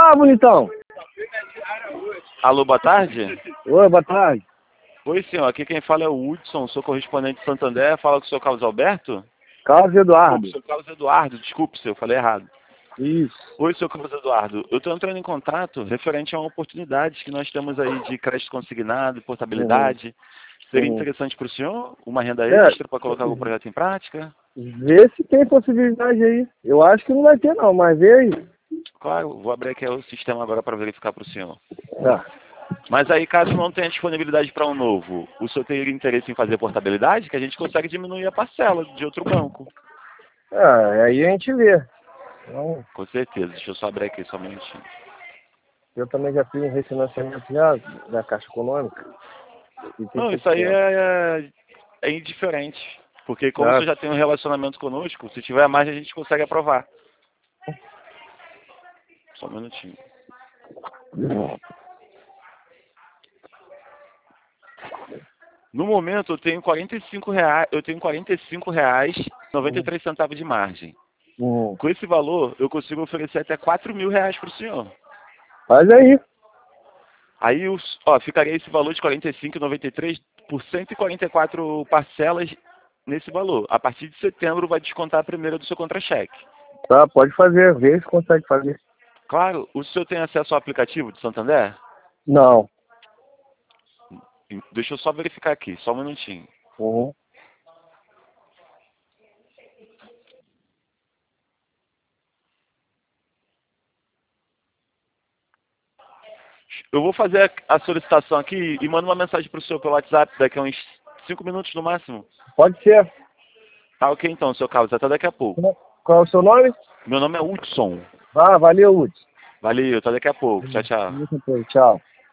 Fala, bonitão. Alô, boa tarde? Oi, boa tarde. Oi, senhor. Aqui quem fala é o Hudson, sou correspondente de Santander. Fala com o senhor Carlos Alberto? Carlos Eduardo. Desculpe, senhor Carlos Eduardo. Desculpe, senhor, eu falei errado. Isso. Oi, senhor Carlos Eduardo. Eu estou entrando em contato referente a uma oportunidade que nós temos aí de crédito consignado, portabilidade. Seria interessante para o senhor uma renda extra para colocar o projeto em prática? Vê se tem possibilidade aí. Eu acho que não vai ter não, mas vê aí. Claro, vou abrir aqui o sistema agora para verificar para o senhor. Tá. Mas aí, caso não tenha disponibilidade para um novo, o senhor teria interesse em fazer portabilidade? Que a gente consegue diminuir a parcela de outro banco. Aí a gente vê. Então, Com certeza. Deixa eu só abrir aqui, só um minutinho. eu também já fiz um refinanciamento já da Caixa Econômica. E tem Não, pouco isso aí tempo. é indiferente. Porque como o Tá. senhor já tem um relacionamento conosco, se tiver mais, a gente consegue aprovar. Só um minutinho. No momento, eu tenho R$ 45, eu tenho R$ 45,93 de margem. Com esse valor, eu consigo oferecer até R$ 4.000 para o senhor. Faz aí. Aí, ficaria esse valor de R$ 45,93 por 144 parcelas nesse valor. A partir de setembro, vai descontar a primeira do seu contra-cheque. Tá, pode fazer. Vê se consegue fazer. Claro, o senhor tem acesso ao aplicativo de Santander? Não. Deixa eu só verificar aqui, só um minutinho. Eu vou fazer a solicitação aqui e mando uma mensagem para o senhor pelo WhatsApp daqui a uns 5 minutos no máximo. Pode ser. Tá ok então, seu Carlos, até daqui a pouco. Qual é o seu nome? Meu nome é Hudson. Valeu, Hudson. Valeu, até daqui a pouco. Tchau, tchau. Tchau.